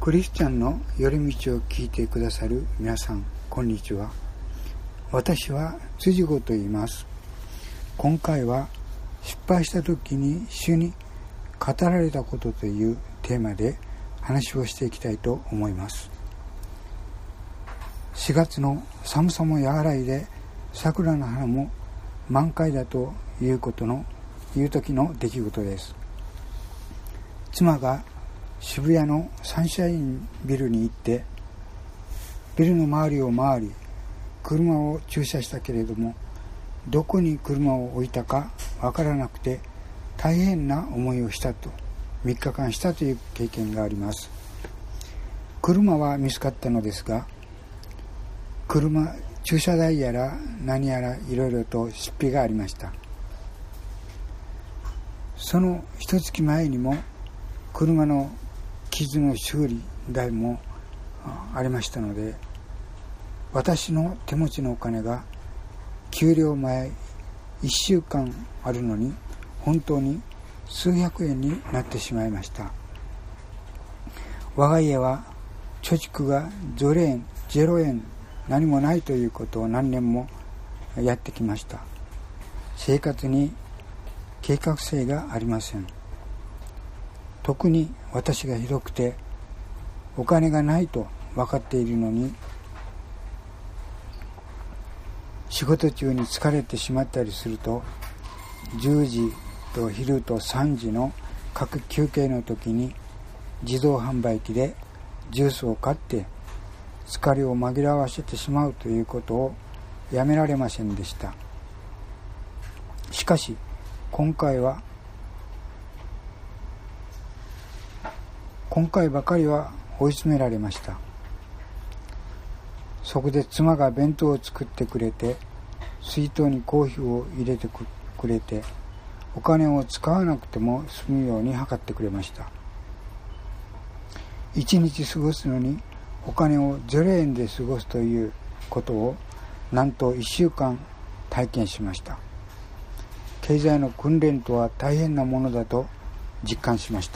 クリスチャンの寄り道を聞いてくださる皆さん、こんにちは。私は辻子と言います。今回は失敗した時に主に語られたことというテーマで話をしていきたいと思います。4月の寒さも和らいで桜の花も満開だという時の出来事です。妻が渋谷のサンシャインビルに行ってビルの周りを回り車を駐車したけれども、どこに車を置いたかわからなくて大変な思いをしたと3日間したという経験があります。車は見つかったのですが、駐車代やら何やらいろいろと出費がありました。その一月前にも車の傷の修理代もありましたので、私の手持ちのお金が給料前1週間あるのに本当に数百円になってしまいました。我が家は貯蓄が0円何もないということを何年もやってきました。生活に計画性がありません。特に私がひどくてお金がないと分かっているのに、仕事中に疲れてしまったりすると10時と昼と3時の各休憩の時に自動販売機でジュースを買って疲れを紛らわせてしまうということをやめられませんでした。しかし今回ばかりは追い詰められました。そこで妻が弁当を作ってくれて、水筒にコーヒーを入れてくれて、お金を使わなくても済むように計ってくれました。一日過ごすのにお金を0円で過ごすということをなんと1週間体験しました。経済の訓練とは大変なものだと実感しました。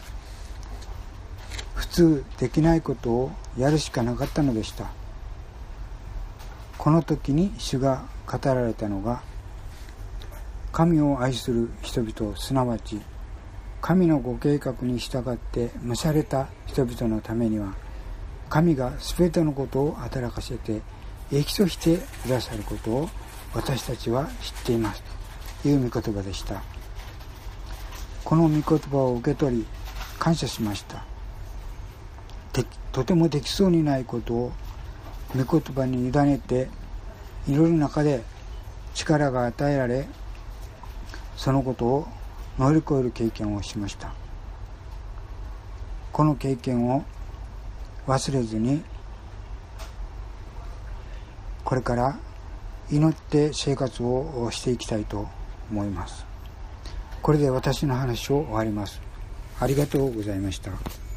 普通できないことをやるしかなかったのでした。この時に主が語られたのが、神を愛する人々、すなわち神のご計画に従って召された人々のためには、神がすべてのことを働かせて益としてくださることを私たちは知っていますという御言葉でした。この御言葉を受け取り感謝しました。とてもできそうにないことを御言葉に委ねて祈る中で力が与えられ、そのことを乗り越える経験をしました。この経験を忘れずに、これから祈って生活をしていきたいと思います。これで私の話を終わります。ありがとうございました。